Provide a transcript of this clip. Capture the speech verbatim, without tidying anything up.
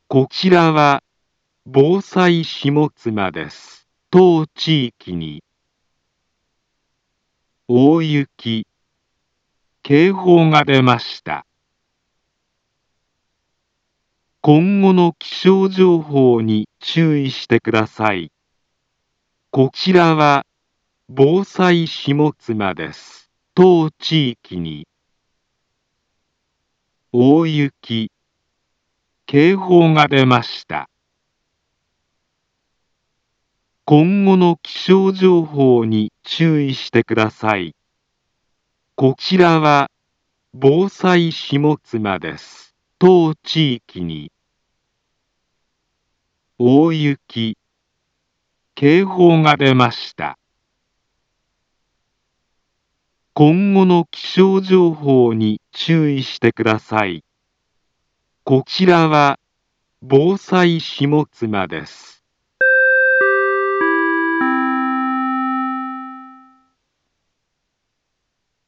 こちらは防災下妻です。当地域に大雪、警報が出ました。今後の気象情報に注意してください。こちらは防災下妻です。当地域に大雪、警報が出ました。今後の気象情報に注意してください。こちらは防災下妻です。当地域に大雪、警報が出ました。今後の気象情報に注意してください。こちらは防災下妻です。